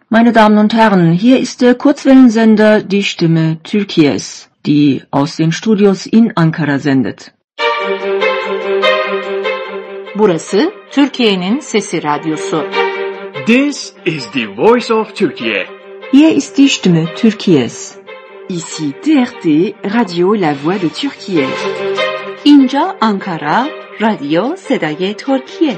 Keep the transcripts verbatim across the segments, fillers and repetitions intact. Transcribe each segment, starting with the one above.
Meine Damen und Herren, hier ist der Kurzwellensender Die Stimme Türkiye's, die aus den Studios in Ankara sendet. Burası Türkiye'nin Sesi Radyosu. This is the voice of Turkey. Hier ist die Stimme Türkiye's. Ici T R T, Radio La Voix de Türkiye. İnca Ankara, Radio Sedai Türkiye.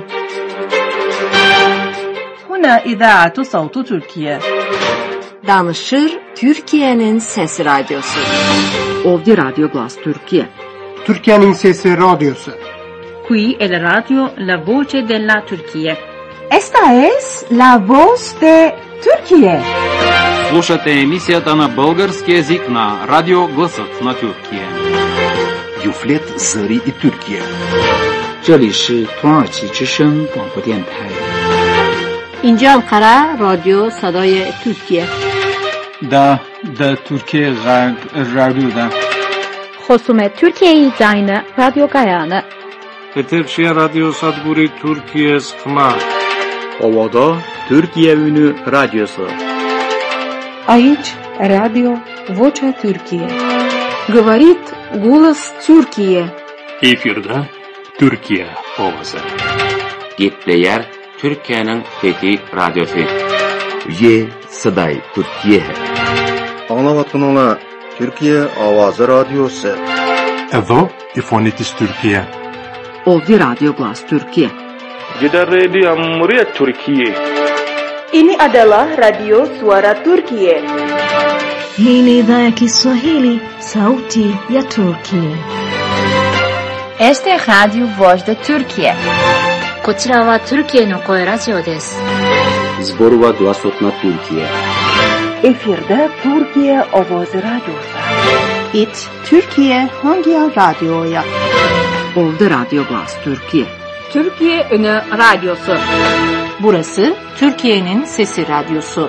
هنا إذاعة صوت تركيا. Danışır Türkiye'nin Sesi Radyosu. Ovdje Radio Glas Türkiye. Türkiye'nin Sesi Radyosu. Qui è la radio La Voce della Turquía. Esta es La Voz de Turquía. Слушате емисията на български език на Радио Гласът на Türkiye. Юфлет Зări и Türkiye. 这里是土耳其之声广播电台。 İnce Ankara, Radyo Sadaya Türkiye. Da, da Türkiye Radyo'da. Xosumet Türkiye Zayna Radyo Gayana. Eterşehir Radyo Sadguri Türkiye Skma. Ovada Türkiye Ünü Radyosu. Aici Radio Vocea Türkiye. Говорит голос Türkiye. Efirde Türkiye Ovası. Gitleyer Türkiye'nin Fethi Radyosu. Ye Saday Türkiye. Anlavatınla Türkiye Avazı Radyosu. Evo İfonitis Türkiye. Ovdje Radio Glas Türkiye. Gider Radio Muriyet Türkiye. Ini adalah Radio Suara Turkiye. Hii ni idhaa ya Kiswahili, Sauti ya Turkiye. Este es Radio Voz de Turkiye. こちらはトルキエの声ラジオです。 Zborova Glasot na Türkiye. Efirde Türkiye Ovoz Radyosu. It Türkiye hangi radyoya? Ovdje Radio Glas Türkiye. Türkiye Ünü Radyosu. Burası Türkiye'nin Sesi Radyosu.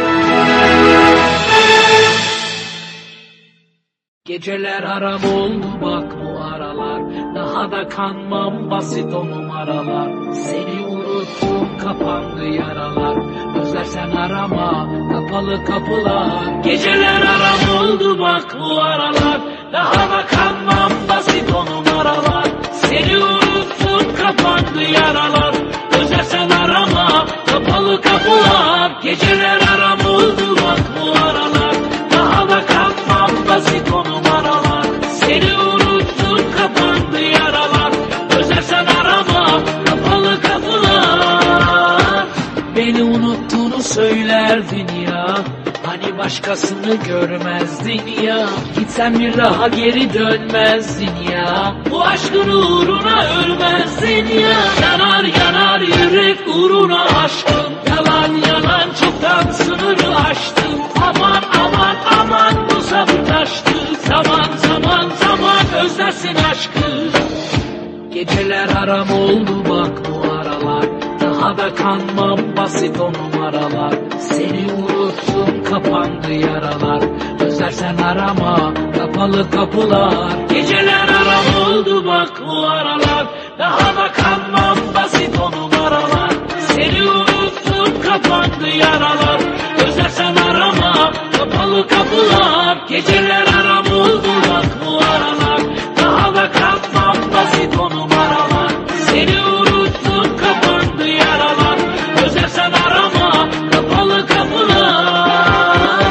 Geceler aram oldu bak bu aralar. Daha da kanmam basit o numaralar. Seni unuttum kapandı yaralar. Özlersen arama kapalı kapılar. Geceler aram oldu bak bu aralar. Daha da kanmam basit o numaralar. Seni unuttum kapandı yaralar. Özlersen arama kapalı kapılar. Geceler aram oldu bak bu aralar. Daha da kanmam basit o numaralar. Seni unuttum kapandı yaralar. Özlersen arama kapalı kapılar. Beni unuttuğunu söylerdin ya. Hani başkasını görmezdin ya. Gitsen bir daha geri dönmezdin ya. Bu aşkın uğruna ölmezdin ya. Yanar yanar yürek uğruna aşkım. Yalan yalan çoktan sınırı aştım. Aman aman aman bu sabır taştı. Zaman zaman zaman özlersin aşkı. Geceler aram oldu bak bu aralar. Daha da kanmam basit o numaralar. Seni unuttum kapandı yaralar. Özlersen arama kapalı kapılar. Geceler aram oldu bak bu aralar. Daha da kanmam basit o numaralar. Seni unuttum kapandı yaralar. Özlersen arama kapalı kapılar. Geceler aram oldu bak bu aralar. Daha da kanmam basit o numaralar. Seni unuttum kapandı yaralar. Özlersen arama kapalı kapılar.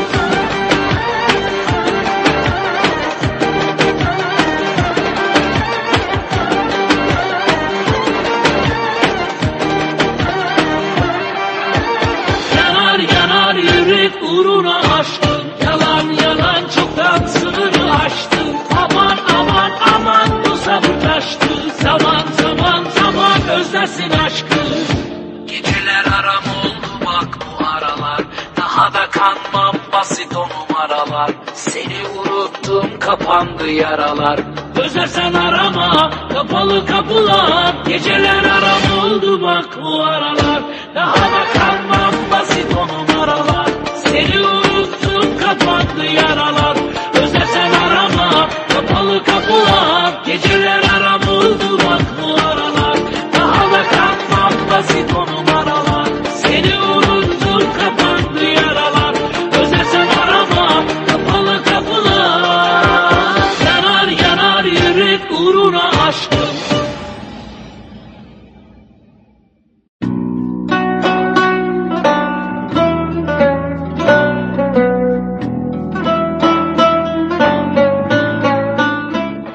Yanar yanar yürek uğruna aşkım. Yalan yalan çoktan sınırı aştım. Aman aman aman bu sabır taştı. Zaman zaman zaman özlersin aşkı. Geceler aram oldu bak bu aralar. Daha da kanmam basit o numaralar. Seni unuttum kapandı yaralar. Özlersen arama kapalı kapılar. Geceler aram oldu bak bu aralar. Daha da kanmam basit o numaralar. Seni unuttum kapandı yaralar. Özlersen arama kapalı kapılar. Geceler aram oldu bak bu aralar. Daha da kanmam basit o numaralar. Seni unuttum kapandı yaralar.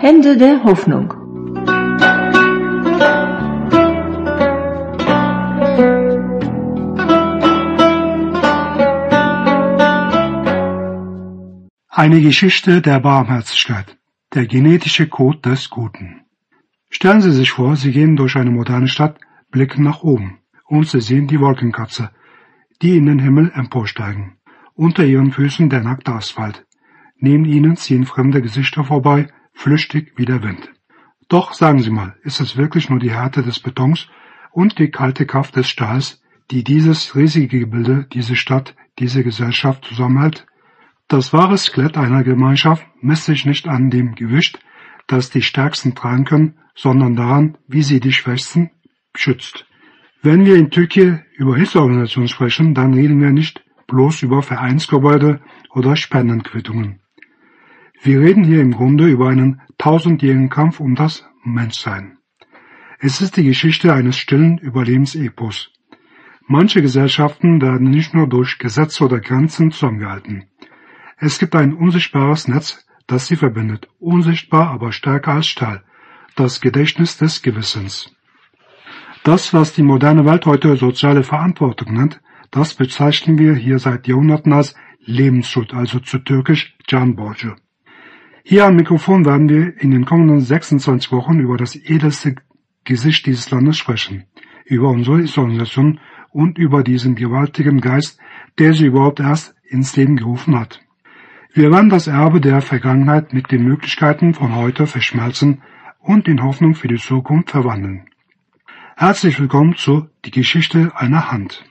Hände der Hoffnung. Eine Geschichte der Barmherzigkeit. Der genetische Code des Guten. Stellen Sie sich vor, Sie gehen durch eine moderne Stadt, blicken nach oben und Sie sehen die Wolkenkratzer, die in den Himmel emporsteigen. Unter Ihren Füßen der nackte Asphalt. Neben Ihnen ziehen fremde Gesichter vorbei, flüchtig wie der Wind. Doch sagen Sie mal, ist es wirklich nur die Härte des Betons und die kalte Kraft des Stahls, die dieses riesige Gebilde, diese Stadt, diese Gesellschaft zusammenhält? Das wahre Skelett einer Gemeinschaft misst sich nicht an dem Gewicht, das die Stärksten tragen können, sondern daran, wie sie die Schwächsten schützt. Wenn wir in Türkei über Hilfsorganisationen sprechen, dann reden wir nicht bloß über Vereinsgebäude oder Spendenquittungen. Wir reden hier im Grunde über einen tausendjährigen Kampf um das Menschsein. Es ist die Geschichte eines stillen Überlebensepos. Manche Gesellschaften werden nicht nur durch Gesetze oder Grenzen zusammengehalten. Es gibt ein unsichtbares Netz, das sie verbindet, unsichtbar, aber stärker als Stahl, das Gedächtnis des Gewissens. Das, was die moderne Welt heute soziale Verantwortung nennt, das bezeichnen wir hier seit Jahrhunderten als Lebensschuld, also zu türkisch Can Borcu. Hier am Mikrofon werden wir in den kommenden sechsundzwanzig Wochen über das edelste Gesicht dieses Landes sprechen, über unsere Organisation und über diesen gewaltigen Geist, der sie überhaupt erst ins Leben gerufen hat. Wir werden das Erbe der Vergangenheit mit den Möglichkeiten von heute verschmelzen und in Hoffnung für die Zukunft verwandeln. Herzlich willkommen zu Die Geschichte einer Hand.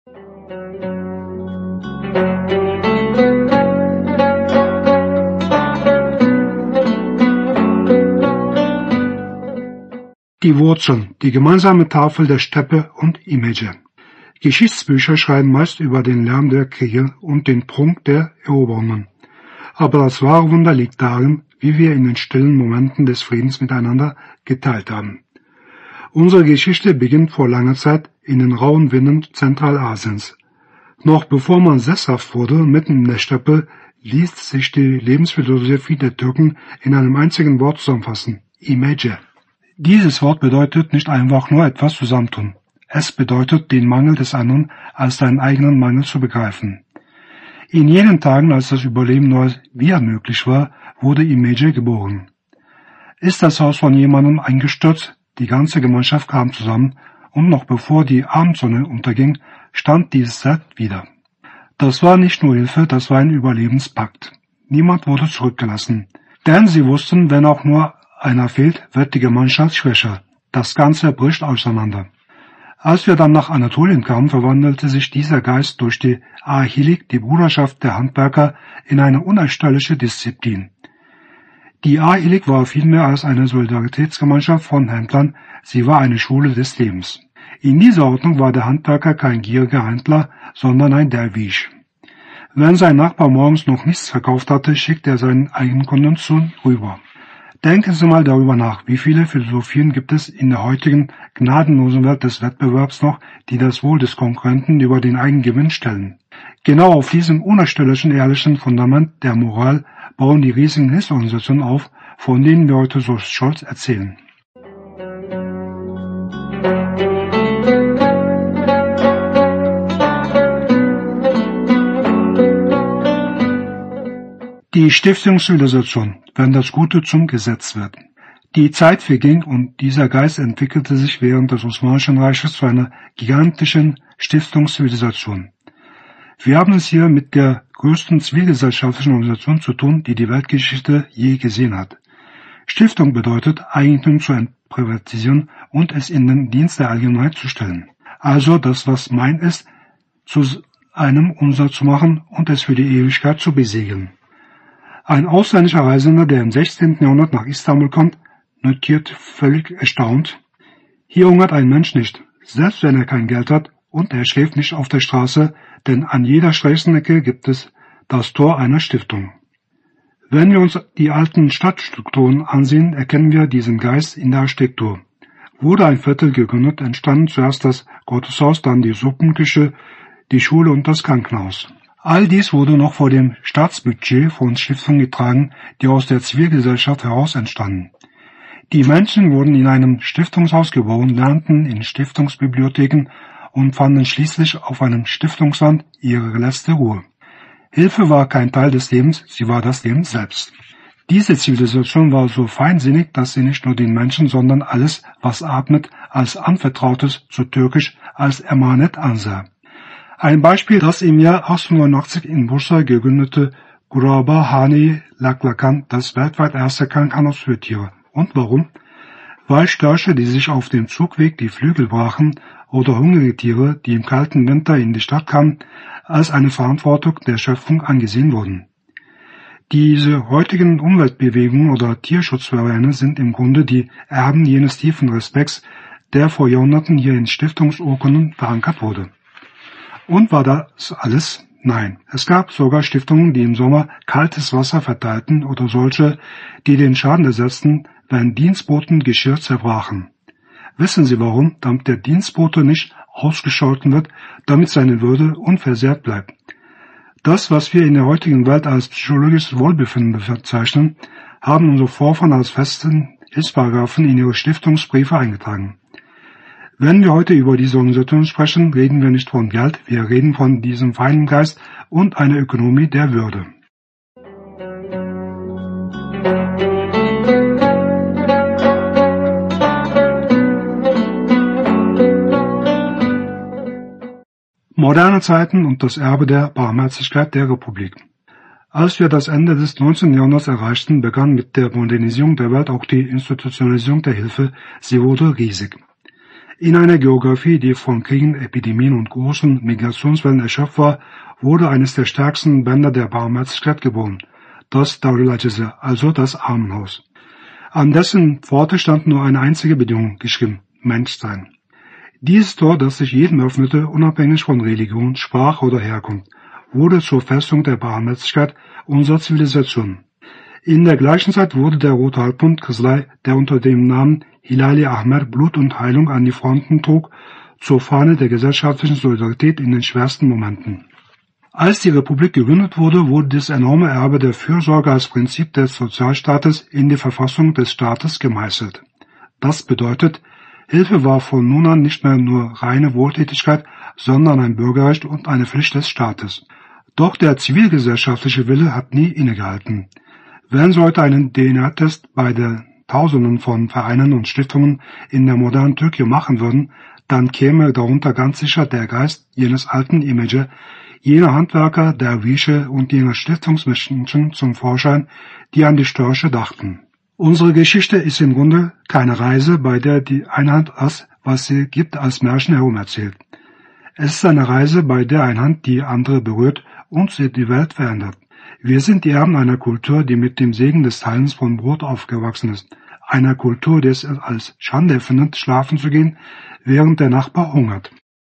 Die Wurzeln, die gemeinsame Tafel der Steppe und Image. Geschichtsbücher schreiben meist über den Lärm der Kriege und den Prunk der Eroberungen. Aber das wahre Wunder liegt darin, wie wir in den stillen Momenten des Friedens miteinander geteilt haben. Unsere Geschichte beginnt vor langer Zeit in den rauen Winden Zentralasiens. Noch bevor man sesshaft wurde, mitten in der Steppe, ließ sich die Lebensphilosophie der Türken in einem einzigen Wort zusammenfassen: Imece. Dieses Wort bedeutet nicht einfach nur etwas zusammentun. Es bedeutet, den Mangel des anderen als deinen eigenen Mangel zu begreifen. In jenen Tagen, als das Überleben nur wieder möglich war, wurde Imece geboren. Ist das Haus von jemandem eingestürzt, die ganze Gemeinschaft kam zusammen und noch bevor die Abendsonne unterging, stand dieses Set wieder. Das war nicht nur Hilfe, das war ein Überlebenspakt. Niemand wurde zurückgelassen, denn sie wussten, wenn auch nur einer fehlt, wird die Gemeinschaft schwächer. Das Ganze bricht auseinander. Als wir dann nach Anatolien kamen, verwandelte sich dieser Geist durch die Ahilik, die Bruderschaft der Handwerker, in eine unerschütterliche Disziplin. Die Ahilik war viel mehr als eine Solidaritätsgemeinschaft von Händlern, sie war eine Schule des Lebens. In dieser Ordnung war der Handwerker kein gieriger Händler, sondern ein Derwisch. Wenn sein Nachbar morgens noch nichts verkauft hatte, schickte er seinen eigenen Kunden zu rüber. Denken Sie mal darüber nach, wie viele Philosophien gibt es in der heutigen gnadenlosen Welt des Wettbewerbs noch, die das Wohl des Konkurrenten über den eigenen Gewinn stellen. Genau auf diesem unerschütterlichen, ehrlichen Fundament der Moral bauen die riesigen Hilfsorganisationen auf, von denen wir heute so stolz erzählen. Die Stiftungszivilisation, wenn das Gute zum Gesetz wird. Die Zeit verging und dieser Geist entwickelte sich während des Osmanischen Reiches zu einer gigantischen Stiftungszivilisation. Wir haben es hier mit der größten zivilgesellschaftlichen Organisation zu tun, die die Weltgeschichte je gesehen hat. Stiftung bedeutet, Eigentum zu entprivatisieren und es in den Dienst der Allgemeinheit zu stellen. Also das, was mein ist, zu einem unser zu machen und es für die Ewigkeit zu besiegeln. Ein ausländischer Reisender, der im sechzehnten Jahrhundert nach Istanbul kommt, notiert völlig erstaunt: Hier hungert ein Mensch nicht, selbst wenn er kein Geld hat, und er schläft nicht auf der Straße, denn an jeder Straßenecke gibt es das Tor einer Stiftung. Wenn wir uns die alten Stadtstrukturen ansehen, erkennen wir diesen Geist in der Architektur. Wurde ein Viertel gegründet, entstanden zuerst das Gotteshaus, dann die Suppenküche, die Schule und das Krankenhaus. All dies wurde noch vor dem Staatsbudget von Stiftungen getragen, die aus der Zivilgesellschaft heraus entstanden. Die Menschen wurden in einem Stiftungshaus geboren, lernten in Stiftungsbibliotheken und fanden schließlich auf einem Stiftungsland ihre letzte Ruhe. Hilfe war kein Teil des Lebens, sie war das Leben selbst. Diese Zivilisation war so feinsinnig, dass sie nicht nur den Menschen, sondern alles, was atmet, als Anvertrautes, zu Türkisch als Emanet ansah. Ein Beispiel, das im Jahr achtzehnhundertneunundachtzig in Bursa gegründete Gurabahane Laklakan, das weltweit erste Krankenhaus für Tiere. Und warum? Weil Störche, die sich auf dem Zugweg die Flügel brachen, oder hungrige Tiere, die im kalten Winter in die Stadt kamen, als eine Verantwortung der Schöpfung angesehen wurden. Diese heutigen Umweltbewegungen oder Tierschutzvereine sind im Grunde die Erben jenes tiefen Respekts, der vor Jahrhunderten hier in Stiftungsurkunden verankert wurde. Und war das alles? Nein. Es gab sogar Stiftungen, die im Sommer kaltes Wasser verteilten oder solche, die den Schaden ersetzten, wenn Dienstboten Geschirr zerbrachen. Wissen Sie warum? Damit der Dienstbote nicht ausgescholten wird, damit seine Würde unversehrt bleibt. Das, was wir in der heutigen Welt als psychologisches Wohlbefinden bezeichnen, haben unsere Vorfahren als festen Hilfsparagraphen in ihre Stiftungsbriefe eingetragen. Wenn wir heute über diese Organisation sprechen, reden wir nicht von Geld, wir reden von diesem feinen Geist und einer Ökonomie der Würde. Moderne Zeiten und das Erbe der Barmherzigkeit der Republik. Als wir das Ende des neunzehnten Jahrhunderts erreichten, begann mit der Modernisierung der Welt auch die Institutionalisierung der Hilfe. Sie wurde riesig. In einer Geografie, die von Kriegen, Epidemien und großen Migrationswellen erschöpft war, wurde eines der stärksten Bänder der Barmherzigkeit geboren, das Darul Acize, also das Armenhaus. An dessen Pforte stand nur eine einzige Bedingung geschrieben: Menschsein. Dieses Tor, das sich jedem öffnete, unabhängig von Religion, Sprache oder Herkunft, wurde zur Festung der Barmherzigkeit unserer Zivilisation. In der gleichen Zeit wurde der Rote Halbbund Kızılay, der unter dem Namen Hilal-i Ahmer Blut und Heilung an die Fronten trug, zur Fahne der gesellschaftlichen Solidarität in den schwersten Momenten. Als die Republik gegründet wurde, wurde das enorme Erbe der Fürsorge als Prinzip des Sozialstaates in die Verfassung des Staates gemeißelt. Das bedeutet, Hilfe war von nun an nicht mehr nur reine Wohltätigkeit, sondern ein Bürgerrecht und eine Pflicht des Staates. Doch der zivilgesellschaftliche Wille hat nie innegehalten. Wenn Sie heute einen D N A-Test bei den Tausenden von Vereinen und Stiftungen in der modernen Türkei machen würden, dann käme darunter ganz sicher der Geist jenes alten Image, jener Handwerker, Derwische und jener Stiftungsmenschen zum Vorschein, die an die Störche dachten. Unsere Geschichte ist im Grunde keine Reise, bei der die eine Hand das, was sie gibt, als Märchen herumerzählt. Es ist eine Reise, bei der eine Hand die andere berührt und sie die Welt verändert. Wir sind die Erben einer Kultur, die mit dem Segen des Teilens von Brot aufgewachsen ist. Einer Kultur, die es als Schande findet, schlafen zu gehen, während der Nachbar hungert.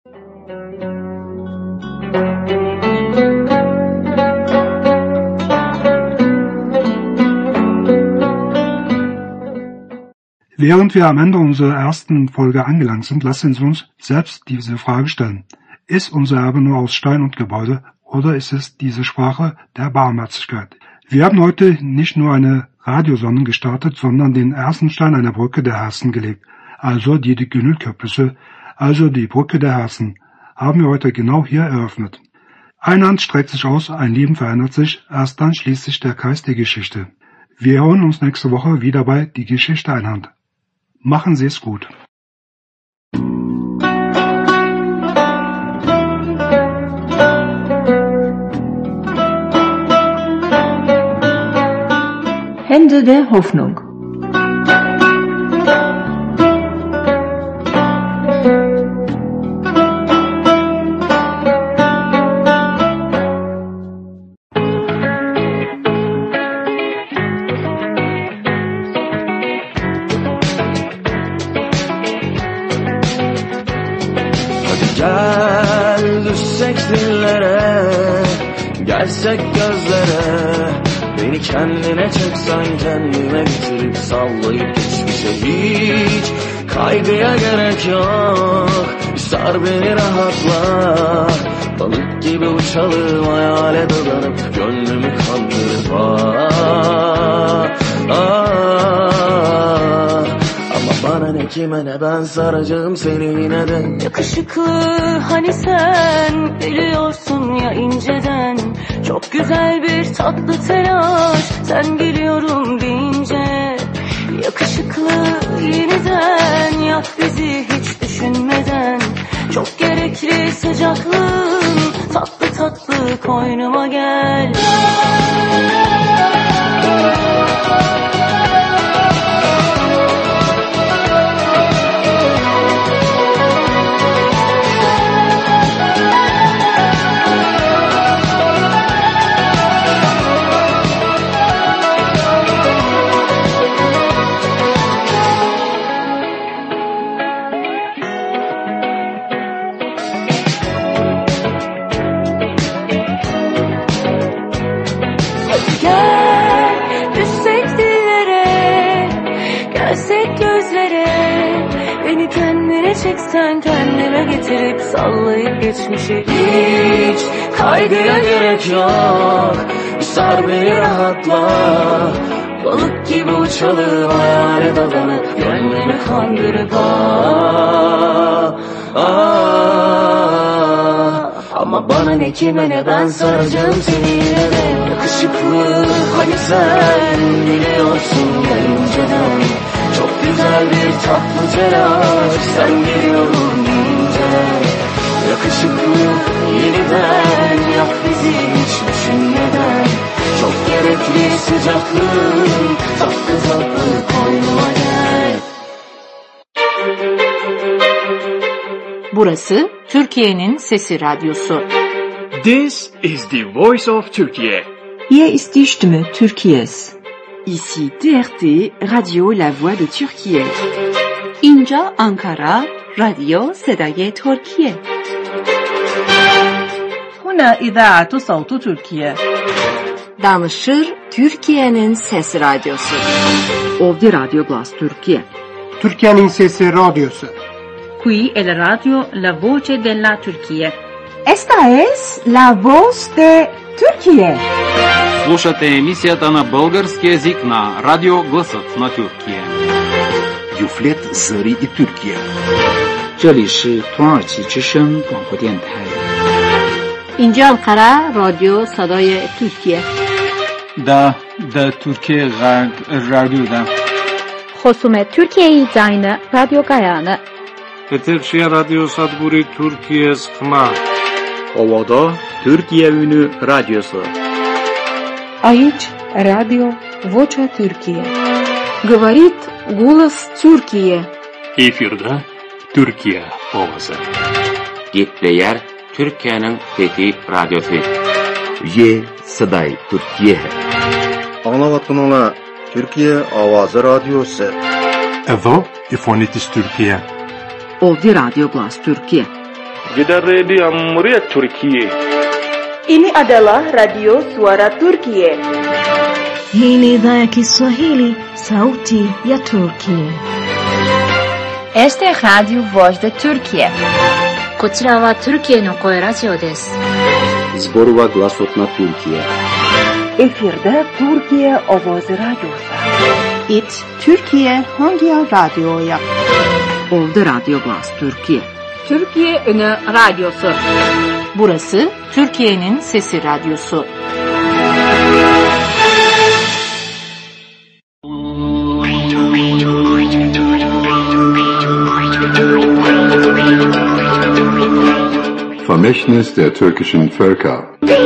Während wir am Ende unserer ersten Folge angelangt sind, lassen Sie uns selbst diese Frage stellen. Ist unser Erbe nur aus Stein und Gebäude oder ist es diese Sprache der Barmherzigkeit? Wir haben heute nicht nur eine Radiosonde gestartet, sondern den ersten Stein einer Brücke der Herzen gelegt. Also die, die Gönülköprüsü, also die Brücke der Herzen, haben wir heute genau hier eröffnet. Eine Hand streckt sich aus, ein Leben verändert sich, erst dann schließt sich der Kreis der Geschichte. Wir hören uns nächste Woche wieder bei Die Geschichte eine Hand. Machen Sie es gut. Hände der Hoffnung. Gel düşsek dillere, gelsek gözlere, beni kendine çeksen kendime bitirip sallayıp geçmişe hiç kaygıya gerek yok. Sar beni rahatla. Balık gibi uçalım, hayale dadanıp gönlümü kandırıp ah, ah. Ama bana ne kime ne, ben saracağım seni yine de. Yakışıklı hani sen biliyorsun ya inceden. Çok güzel bir tatlı telaş, sen geliyorum deyince. Yakışıklı yeniden yak bizi hiç düşünmeden. Çok gerekli sıcaklığın, tatlı tatlı koynuma gel. Çeksen kendime getirip sallayıp geçmişi. Hiç kaygıya gerek yok. Sar beni rahatla. Balık gibi uçalım, hayale dadanıp gönlümü kandırıp ah, ah. Ama bana ne kime ne, ben saracağım seni yine de. Yakışıklı hani sen biliyorsun ya inceden. Çok güzel bir tatlı telaş, sen geliyorum deyince. Yakışıklı yeniden yak bizi hiç düşünmeden. Çok gerekli sıcaklığın, tatlı tatlı koynuma gel. Burası Türkiye'nin Sesi Radyosu. This is the voice of Turkey. Hier ist die Stimme Türkiye's. Ici T R T, Radio La Voix de Türkiye. اینجا آنکارا، رادیو صدای ترکیه. هنا إذاعة صوت تركيا. Danışır Türkiye'nin Sesi Radyosu. Ovdi Radio Glas Türkiye. Türkiye'nin Sesi Radyosu. Qui è la radio La Voce della Turchia. Esta es la voz de Turquía. Слушате емисията на български език на Радио Гласът на Тюркия. Юфлет Зări и Türkiye. 这里是土耳其之声广播电台。 اینجا انقره رادیو صدای ترکیه. دا دا ترکیه غرب رادیو دا. خصوم ترکیه زاین رادیو گایانه. Eterşehir Radyo Sadburi Türkiye Sıkma. Ovada Türkiye Ünü Radyosu. Aici Radio Vocea Türkiye. Говорит голос Türkiye. Efirde Türkiye Ovası. Gitleyer Türkiye'nin fethi radyosu. Ye Saday Türkiye. Anlavatkanlar Türkiye Avazı Radyosu. Evo İfonitis Türkiye. Ovdi Radio Glas Türkiye. Gider Radio Muriet Türkiye. Ini adalah Radio Suara Turkiye. Hii ni idhaa ya Kiswahili, sauti ya Turkiye. Este es Radio Voz de Turkiye. こちらはトルキエの声ラジオです。 Zborova Glasot na Türkiye. Efirde Türkiye Ovozi Radyosu. İt Türkiye Hangi Radyo'ya? Ovdi Radio Glas Türkiye. Türkiye Ünü Radyosu. Burası Türkiye'nin Sesi Radyosu. Vermächtnis der türkischen Völker.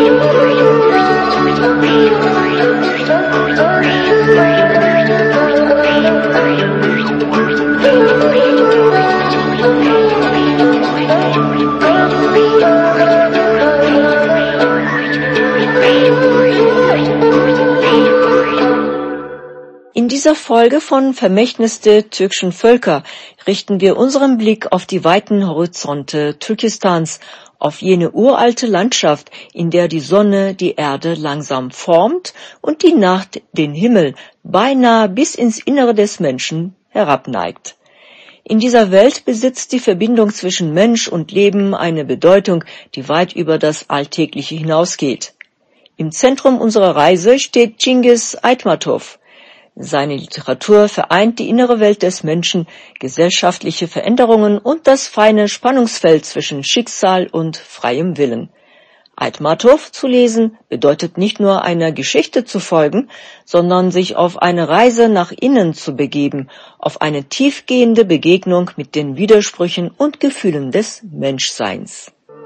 In dieser Folge von Vermächtnis der türkischen Völker richten wir unseren Blick auf die weiten Horizonte Türkistans, auf jene uralte Landschaft, in der die Sonne die Erde langsam formt und die Nacht den Himmel beinahe bis ins Innere des Menschen herabneigt. In dieser Welt besitzt die Verbindung zwischen Mensch und Leben eine Bedeutung, die weit über das Alltägliche hinausgeht. Im Zentrum unserer Reise steht Cengiz Aitmatov. Seine Literatur vereint die innere Welt des Menschen, gesellschaftliche Veränderungen und das feine Spannungsfeld zwischen Schicksal und freiem Willen. Aitmatov zu lesen bedeutet nicht nur einer Geschichte zu folgen, sondern sich auf eine Reise nach innen zu begeben, auf eine tiefgehende Begegnung mit den Widersprüchen und Gefühlen des Menschseins.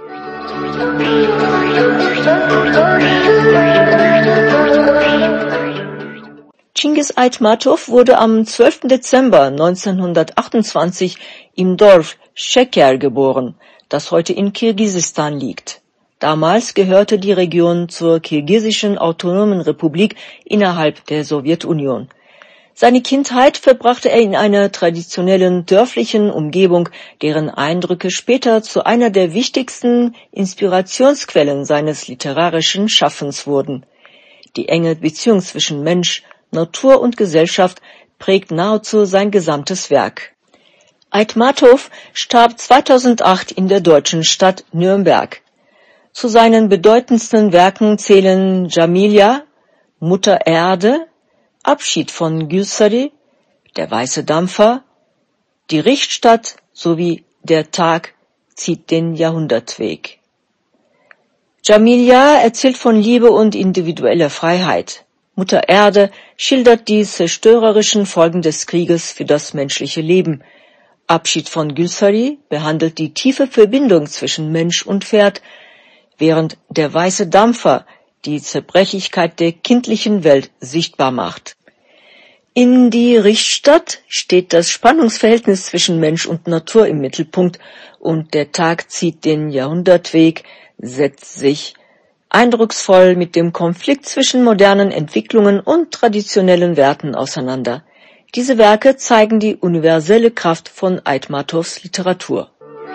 Cengiz Aitmatov wurde am zwölften Dezember neunzehnhundertachtundzwanzig im Dorf Sheker geboren, das heute in Kirgisistan liegt. Damals gehörte die Region zur Kirgisischen Autonomen Republik innerhalb der Sowjetunion. Seine Kindheit verbrachte er in einer traditionellen dörflichen Umgebung, deren Eindrücke später zu einer der wichtigsten Inspirationsquellen seines literarischen Schaffens wurden. Die enge Beziehung zwischen Mensch, Natur und Gesellschaft prägt nahezu sein gesamtes Werk. Aitmatov starb zweitausendacht in der deutschen Stadt Nürnberg. Zu seinen bedeutendsten Werken zählen Jamilja, Mutter Erde, Abschied von Gülsari, Der weiße Dampfer, Die Richtstadt sowie Der Tag zieht den Jahrhundertweg. Jamilja erzählt von Liebe und individueller Freiheit. Mutter Erde schildert die zerstörerischen Folgen des Krieges für das menschliche Leben. Abschied von Gülsari behandelt die tiefe Verbindung zwischen Mensch und Pferd, während Der weiße Dampfer die Zerbrechlichkeit der kindlichen Welt sichtbar macht. In Die Richtstadt steht das Spannungsverhältnis zwischen Mensch und Natur im Mittelpunkt und Der Tag zieht den Jahrhundertweg setzt sich eindrucksvoll mit dem Konflikt zwischen modernen Entwicklungen und traditionellen Werten auseinander. Diese Werke zeigen die universelle Kraft von Aitmatovs Literatur.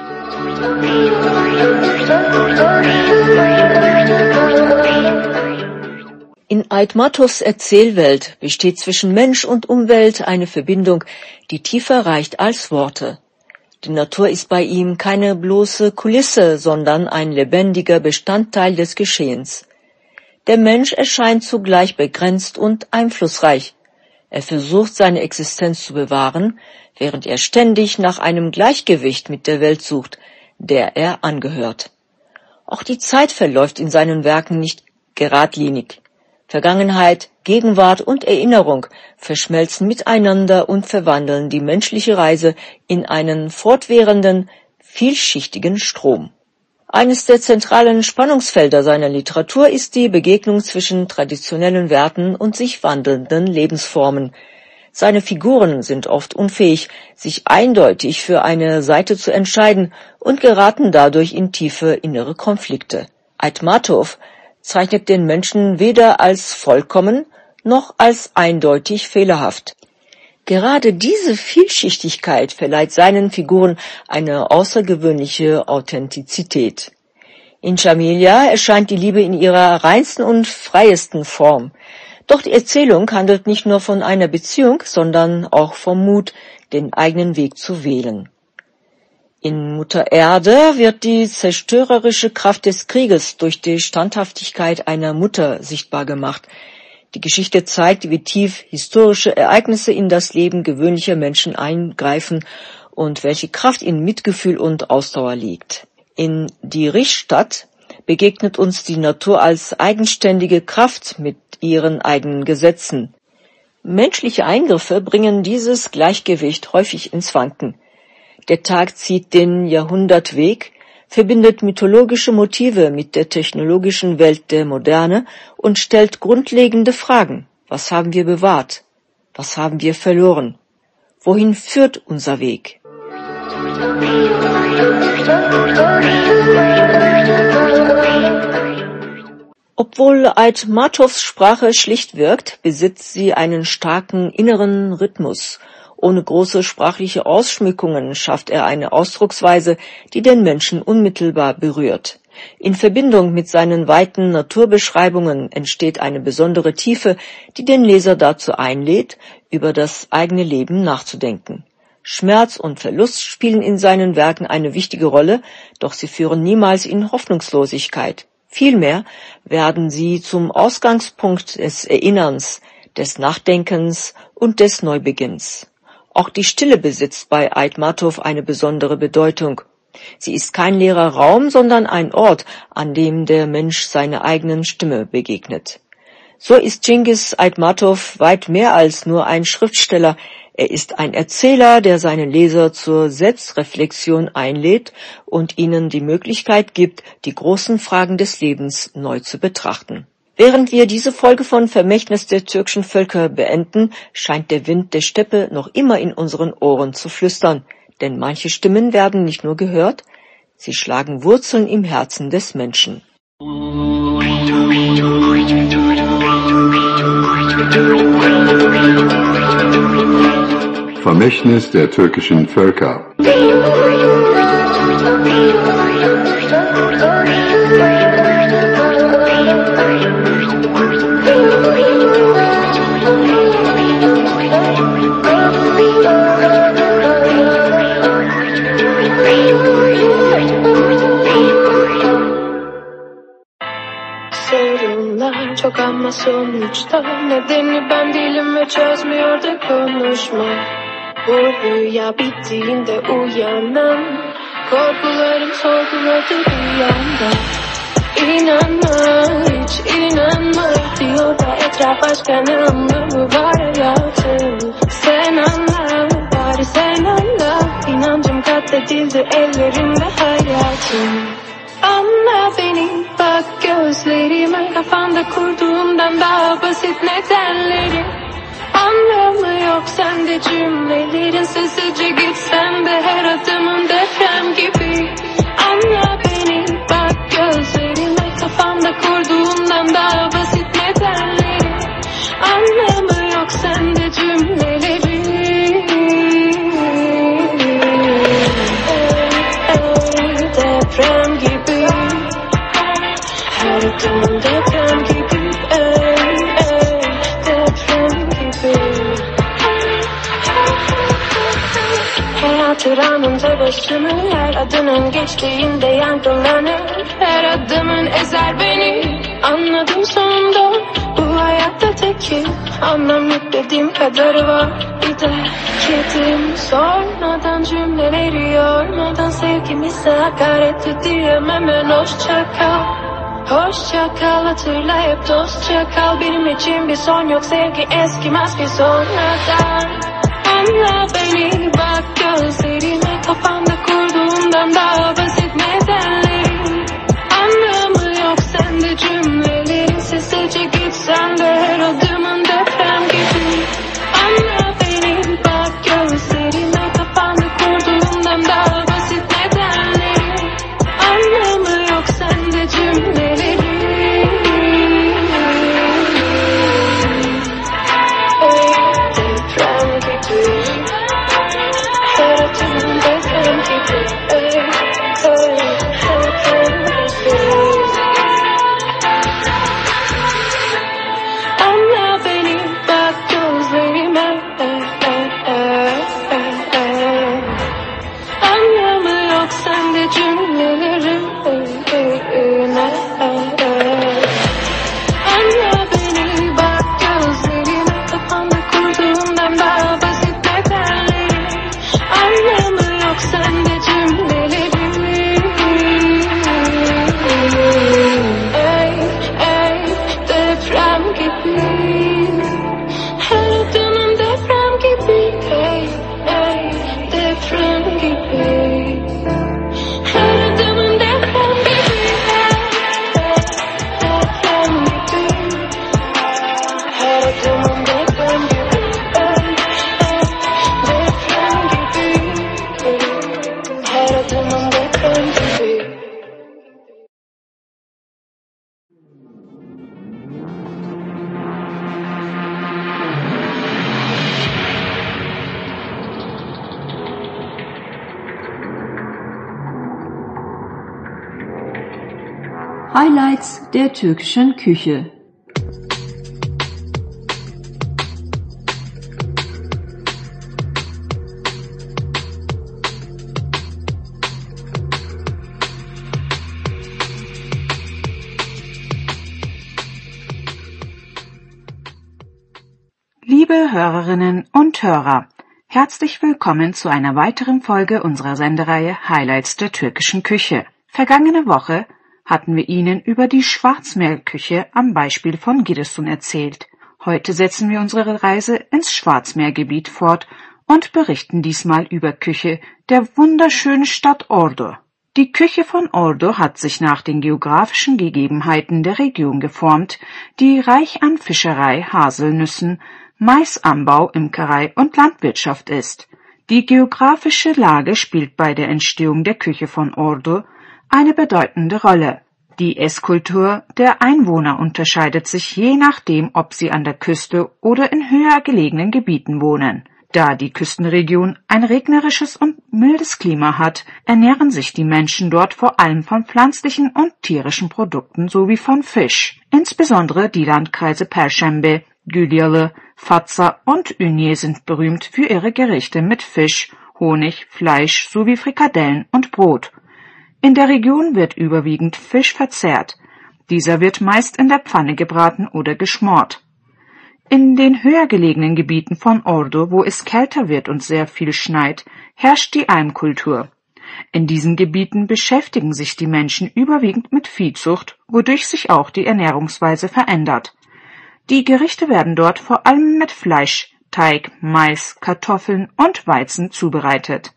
In Aitmatovs Erzählwelt besteht zwischen Mensch und Umwelt eine Verbindung, die tiefer reicht als Worte. Die Natur ist bei ihm keine bloße Kulisse, sondern ein lebendiger Bestandteil des Geschehens. Der Mensch erscheint zugleich begrenzt und einflussreich. Er versucht, seine Existenz zu bewahren, während er ständig nach einem Gleichgewicht mit der Welt sucht, der er angehört. Auch die Zeit verläuft in seinen Werken nicht geradlinig. Vergangenheit, Gegenwart und Erinnerung verschmelzen miteinander und verwandeln die menschliche Reise in einen fortwährenden, vielschichtigen Strom. Eines der zentralen Spannungsfelder seiner Literatur ist die Begegnung zwischen traditionellen Werten und sich wandelnden Lebensformen. Seine Figuren sind oft unfähig, sich eindeutig für eine Seite zu entscheiden und geraten dadurch in tiefe innere Konflikte. Aitmatov zeichnet den Menschen weder als vollkommen noch als eindeutig fehlerhaft. Gerade diese Vielschichtigkeit verleiht seinen Figuren eine außergewöhnliche Authentizität. In Jamilja erscheint die Liebe in ihrer reinsten und freiesten Form. Doch die Erzählung handelt nicht nur von einer Beziehung, sondern auch vom Mut, den eigenen Weg zu wählen. In Mutter Erde wird die zerstörerische Kraft des Krieges durch die Standhaftigkeit einer Mutter sichtbar gemacht. Die Geschichte zeigt, wie tief historische Ereignisse in das Leben gewöhnlicher Menschen eingreifen und welche Kraft in Mitgefühl und Ausdauer liegt. In Die Richtstadt begegnet uns die Natur als eigenständige Kraft mit ihren eigenen Gesetzen. Menschliche Eingriffe bringen dieses Gleichgewicht häufig ins Wanken. Der Tag zieht den Jahrhundertweg, verbindet mythologische Motive mit der technologischen Welt der Moderne und stellt grundlegende Fragen. Was haben wir bewahrt? Was haben wir verloren? Wohin führt unser Weg? Obwohl Aitmatovs Sprache schlicht wirkt, besitzt sie einen starken inneren Rhythmus. Ohne große sprachliche Ausschmückungen schafft er eine Ausdrucksweise, die den Menschen unmittelbar berührt. In Verbindung mit seinen weiten Naturbeschreibungen entsteht eine besondere Tiefe, die den Leser dazu einlädt, über das eigene Leben nachzudenken. Schmerz und Verlust spielen in seinen Werken eine wichtige Rolle, doch sie führen niemals in Hoffnungslosigkeit. Vielmehr werden sie zum Ausgangspunkt des Erinnerns, des Nachdenkens und des Neubeginns. Auch die Stille besitzt bei Aitmatov eine besondere Bedeutung. Sie ist kein leerer Raum, sondern ein Ort, an dem der Mensch seiner eigenen Stimme begegnet. So ist Cengiz Aitmatov weit mehr als nur ein Schriftsteller. Er ist ein Erzähler, der seine Leser zur Selbstreflexion einlädt und ihnen die Möglichkeit gibt, die großen Fragen des Lebens neu zu betrachten. Während wir diese Folge von Vermächtnis der türkischen Völker beenden, scheint der Wind der Steppe noch immer in unseren Ohren zu flüstern. Denn manche Stimmen werden nicht nur gehört, sie schlagen Wurzeln im Herzen des Menschen. Vermächtnis der türkischen Völker. Çok ama sonuçta nedeni ben değilim ve çözmüyor da konuşma. Bu rüya bittiğinde uyanan korkularım sorguladı rüyamda. İnanma hiç inanma diyor da etraf başka ne anlamı var hayatım. Sen anla bari sen anla, inancım katledildi ellerimde hayatım. Anla beni bak gözlerime, kafanda kurduğumdan daha basit nedenleri. Anlamı yok sende cümlelerin, sessizce gitsen de her adımın deprem gibi. Anla beni bak gözlerime, kafanda kurduğumdan daha basit nedenleri. Anlamı yok sende cümlelerin. Deprem gibi, her adımın deprem gibi, ey, ey, deprem gibi. Hatıranın tebaşımı her adının geçtiğinde yankılanır. Her adımın ezer beni, anladım sonunda. Bu hayatta tekim, anlam yüklediğim kadarı var. Bir de kedim sormadan cümleleri yormadan sevgimize hakaret edeyim hemen hoşça kal. Hoşça kal, hatırla hep dostça kal. Benim için bir son yok, sevgi eskimez ki sonradan. Anla beni bak gözlerime, kafanda kurduğumdan daha basit nedenlerim. Anlamı yok sende cümlelerin, sessizce gitsen de her adımın deprem gibi. Anla beni bak gözlerime, kafanda kurduğumdan daha basit nedenlerim. Anlamı yok sende cümlelerin. Deprem gibi, her adımın deprem gibi. Ey, ey, deprem gibi. Anla beni bak gözlerime, ey, ey, ey, ey, ey. Anlamı yok sende cümlelerin, ey, ey, ey, ne, ey, ey. Anla beni bak gözlerime, kafanda kurduğumdan daha basit nedenlerim. Anlamı yok sende cümlelerin. Ey, ey, deprem gibi, her adımın deprem gibi. Ey, ey, deprem gibi, her adımın deprem gibi. Ey, ey, deprem gibi, her adımın deprem gibi. Ey, ey, deprem gibi, her adımın deprem gibi. Highlights der türkischen Küche. Liebe Hörerinnen und Hörer, herzlich willkommen zu einer weiteren Folge unserer Sendereihe Highlights der türkischen Küche. Vergangene Woche hatten wir Ihnen über die Schwarzmeerküche am Beispiel von Giresun erzählt. Heute setzen wir unsere Reise ins Schwarzmeergebiet fort und berichten diesmal über Küche der wunderschönen Stadt Ordu. Die Küche von Ordu hat sich nach den geografischen Gegebenheiten der Region geformt, die reich an Fischerei, Haselnüssen, Maisanbau, Imkerei und Landwirtschaft ist. Die geografische Lage spielt bei der Entstehung der Küche von Ordu eine bedeutende Rolle. Die Esskultur der Einwohner unterscheidet sich je nachdem, ob sie an der Küste oder in höher gelegenen Gebieten wohnen. Da die Küstenregion ein regnerisches und mildes Klima hat, ernähren sich die Menschen dort vor allem von pflanzlichen und tierischen Produkten sowie von Fisch. Insbesondere die Landkreise Perşembe, Gülyalı, Fatsa und Ünye sind berühmt für ihre Gerichte mit Fisch, Honig, Fleisch sowie Frikadellen und Brot. In der Region wird überwiegend Fisch verzehrt. Dieser wird meist in der Pfanne gebraten oder geschmort. In den höher gelegenen Gebieten von Ordu, wo es kälter wird und sehr viel schneit, herrscht die Almkultur. In diesen Gebieten beschäftigen sich die Menschen überwiegend mit Viehzucht, wodurch sich auch die Ernährungsweise verändert. Die Gerichte werden dort vor allem mit Fleisch, Teig, Mais, Kartoffeln und Weizen zubereitet.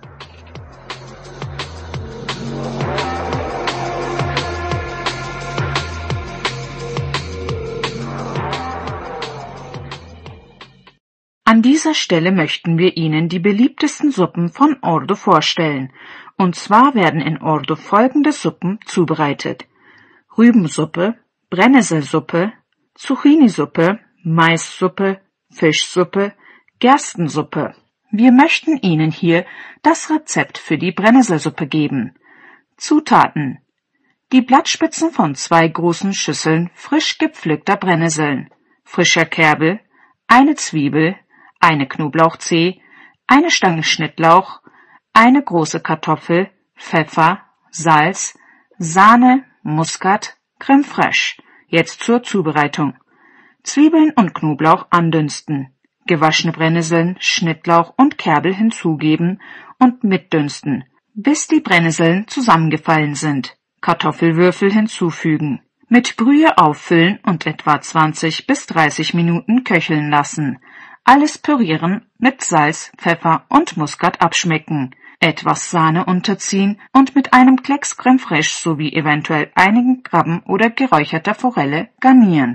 An dieser Stelle möchten wir Ihnen die beliebtesten Suppen von Ordu vorstellen. Und zwar werden in Ordu folgende Suppen zubereitet: Rübensuppe, Brennnesselsuppe, Zucchini-Suppe, Maissuppe, Fischsuppe, Gerstensuppe. Wir möchten Ihnen hier das Rezept für die Brennnesselsuppe geben. Zutaten: die Blattspitzen von zwei großen Schüsseln frisch gepflückter Brennnesseln, frischer Kerbel, eine Zwiebel, eine Knoblauchzehe, eine Stange Schnittlauch, eine große Kartoffel, Pfeffer, Salz, Sahne, Muskat, Creme fraiche. Jetzt zur Zubereitung. Zwiebeln und Knoblauch andünsten, gewaschene Brennnesseln, Schnittlauch und Kerbel hinzugeben und mitdünsten, bis die Brennnesseln zusammengefallen sind. Kartoffelwürfel hinzufügen. Mit Brühe auffüllen und etwa zwanzig bis dreißig Minuten köcheln lassen. Alles pürieren, mit Salz, Pfeffer und Muskat abschmecken. Etwas Sahne unterziehen und mit einem Klecks Creme fraiche sowie eventuell einigen Krabben oder geräucherter Forelle garnieren.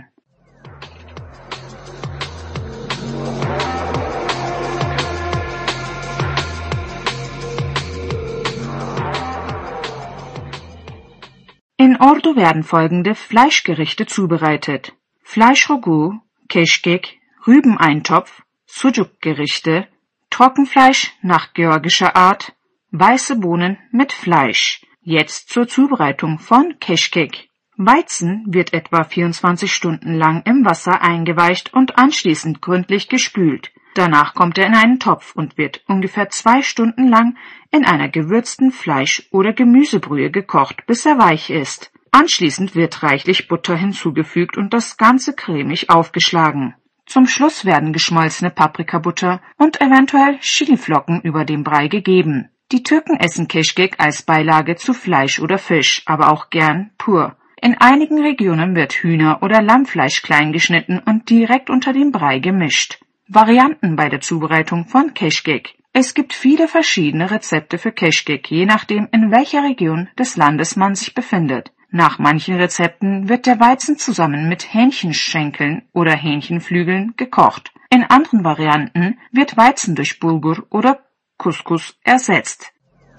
In Ordu werden folgende Fleischgerichte zubereitet: Fleischrogu, Keşkek, Rübeneintopf, Sucuk-Gerichte, Trockenfleisch nach georgischer Art, weiße Bohnen mit Fleisch. Jetzt zur Zubereitung von Keşkek. Weizen wird etwa vierundzwanzig Stunden lang im Wasser eingeweicht und anschließend gründlich gespült. Danach kommt er in einen Topf und wird ungefähr zwei Stunden lang in einer gewürzten Fleisch- oder Gemüsebrühe gekocht, bis er weich ist. Anschließend wird reichlich Butter hinzugefügt und das Ganze cremig aufgeschlagen. Zum Schluss werden geschmolzene Paprikabutter und eventuell Chiliflocken über dem Brei gegeben. Die Türken essen Keşkek als Beilage zu Fleisch oder Fisch, aber auch gern pur. In einigen Regionen wird Hühner- oder Lammfleisch klein geschnitten und direkt unter dem Brei gemischt. Varianten bei der Zubereitung von Keşkek. Es gibt viele verschiedene Rezepte für Keşkek, je nachdem, in welcher Region des Landes man sich befindet. Nach manchen Rezepten wird der Weizen zusammen mit Hähnchenschenkeln oder Hähnchenflügeln gekocht. In anderen Varianten wird Weizen durch Bulgur oder Couscous ersetzt.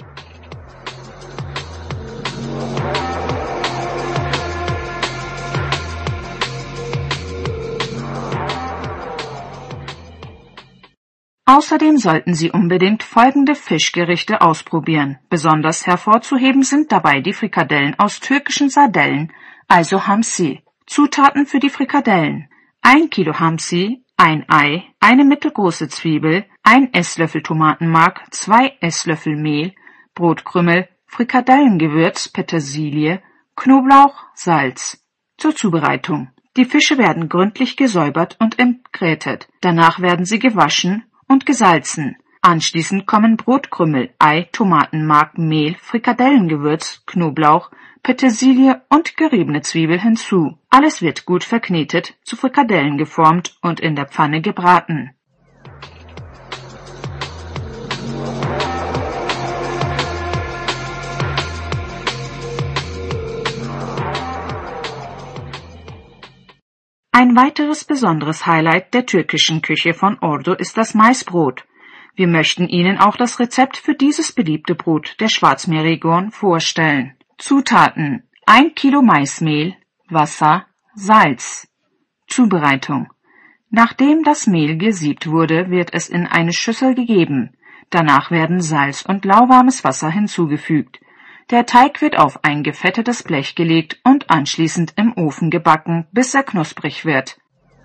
Außerdem sollten Sie unbedingt folgende Fischgerichte ausprobieren. Besonders hervorzuheben sind dabei die Frikadellen aus türkischen Sardellen, also Hamsi. Zutaten für die Frikadellen: ein Kilo Hamsi, ein Ei, eine mittelgroße Zwiebel, ein Esslöffel Tomatenmark, zwei Esslöffel Mehl, Brotkrümel, Frikadellengewürz, Petersilie, Knoblauch, Salz. Zur Zubereitung: Die Fische werden gründlich gesäubert und entgrätet. Danach werden sie gewaschen und gesalzen. Anschließend kommen Brotkrümel, Ei, Tomatenmark, Mehl, Frikadellengewürz, Knoblauch, Petersilie und geriebene Zwiebel hinzu. Alles wird gut verknetet, zu Frikadellen geformt und in der Pfanne gebraten. Ein weiteres besonderes Highlight der türkischen Küche von Ordu ist das Maisbrot. Wir möchten Ihnen auch das Rezept für dieses beliebte Brot der Schwarzmeerregion vorstellen. Zutaten: ein Kilo Maismehl, Wasser, Salz. Zubereitung: Nachdem das Mehl gesiebt wurde, wird es in eine Schüssel gegeben. Danach werden Salz und lauwarmes Wasser hinzugefügt. Der Teig wird auf ein gefettetes Blech gelegt und anschließend im Ofen gebacken, bis er knusprig wird.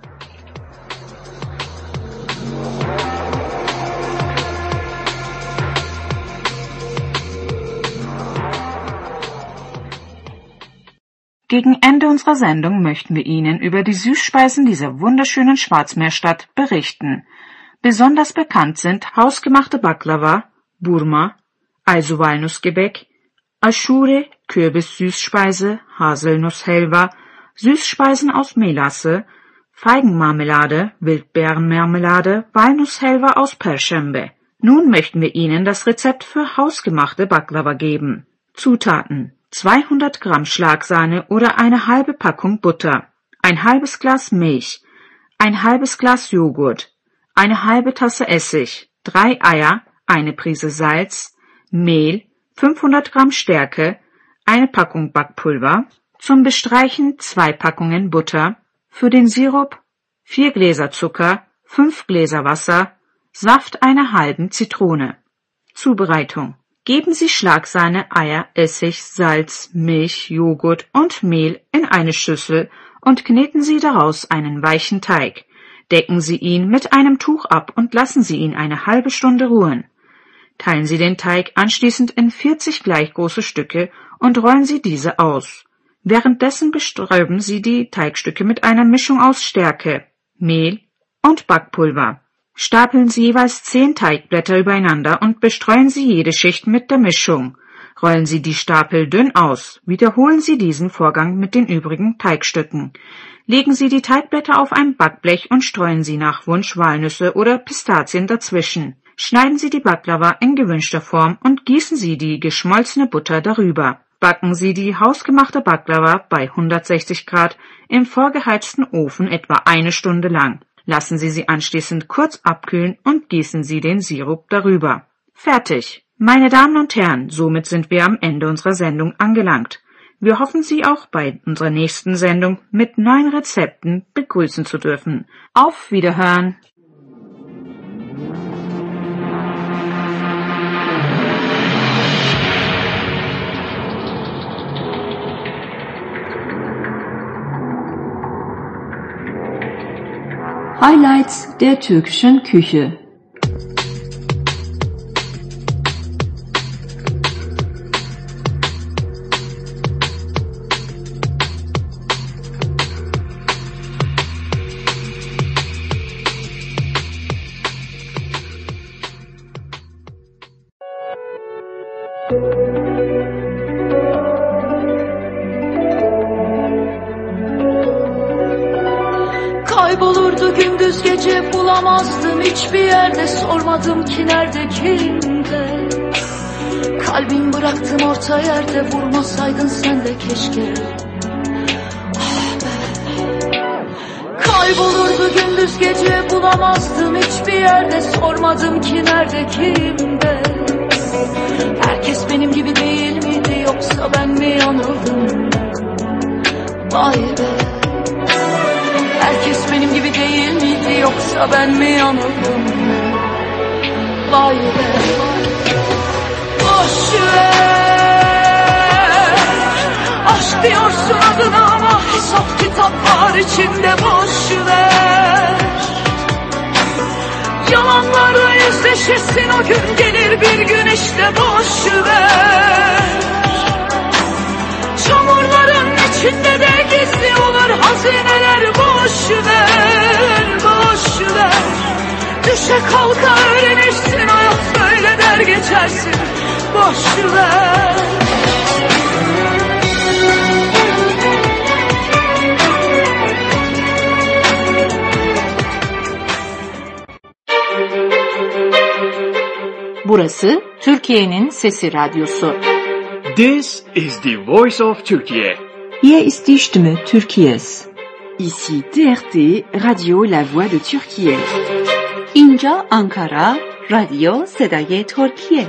Gegen Ende unserer Sendung möchten wir Ihnen über die Süßspeisen dieser wunderschönen Schwarzmeerstadt berichten. Besonders bekannt sind hausgemachte Baklava, Burma, also Walnussgebäck, Aşure, Kürbis-Süßspeise, Haselnusshelva, Süßspeisen aus Melasse, Feigenmarmelade, Wildbeerenmarmelade, Walnusshelva aus Perşembe. Nun möchten wir Ihnen das Rezept für hausgemachte Baklava geben. Zutaten: zweihundert Gramm Schlagsahne oder eine halbe Packung Butter, ein halbes Glas Milch, ein halbes Glas Joghurt, eine halbe Tasse Essig, drei Eier, eine Prise Salz, Mehl, fünfhundert Gramm Stärke, eine Packung Backpulver, zum Bestreichen zwei Packungen Butter, für den Sirup vier Gläser Zucker, fünf Gläser Wasser, Saft einer halben Zitrone. Zubereitung: Geben Sie Schlagsahne, Eier, Essig, Salz, Milch, Joghurt und Mehl in eine Schüssel und kneten Sie daraus einen weichen Teig. Decken Sie ihn mit einem Tuch ab und lassen Sie ihn eine halbe Stunde ruhen. Teilen Sie den Teig anschließend in vierzig gleich große Stücke und rollen Sie diese aus. Währenddessen bestäuben Sie die Teigstücke mit einer Mischung aus Stärke, Mehl und Backpulver. Stapeln Sie jeweils zehn Teigblätter übereinander und bestreuen Sie jede Schicht mit der Mischung. Rollen Sie die Stapel dünn aus. Wiederholen Sie diesen Vorgang mit den übrigen Teigstücken. Legen Sie die Teigblätter auf ein Backblech und streuen Sie nach Wunsch Walnüsse oder Pistazien dazwischen. Schneiden Sie die Baklava in gewünschter Form und gießen Sie die geschmolzene Butter darüber. Backen Sie die hausgemachte Baklava bei hundertsechzig Grad im vorgeheizten Ofen etwa eine Stunde lang. Lassen Sie sie anschließend kurz abkühlen und gießen Sie den Sirup darüber. Fertig! Meine Damen und Herren, somit sind wir am Ende unserer Sendung angelangt. Wir hoffen, Sie auch bei unserer nächsten Sendung mit neuen Rezepten begrüßen zu dürfen. Auf Wiederhören! Highlights der türkischen Küche. Kaybolurdu gündüz gece bulamazdım hiçbir yerde sormadım ki nerede kimde. Kalbim bıraktım orta yerde vurmasaydın sen de keşke. Ah be. Kaybolurdu gündüz gece bulamazdım hiçbir yerde sormadım ki nerede kimde. Herkes benim gibi değil miydi yoksa ben mi yanıldım? Vay be. Herkes benim gibi değil miydi yoksa ben mi yanıldım? Vay be. Boşver. Aşk diyorsun adına ama hesap kitap var içinde boşver. Yalanlarla yüzleşirsin o gün gelir bir gün işte boşver. Çamurların içinde içinde de gizli olur hazineler. Boş ver, boş ver. Düşe kalka öğrenirsin, hayat böyle der geçersin. Boş ver. Burası Türkiye'nin Sesi Radyosu. This is the voice of Turkey. Hier ist die Stimme Türkiye's. Ici T R T, Radio La Voix de Türkiye. اینجا Ankara, رادیو صدای ترکیه.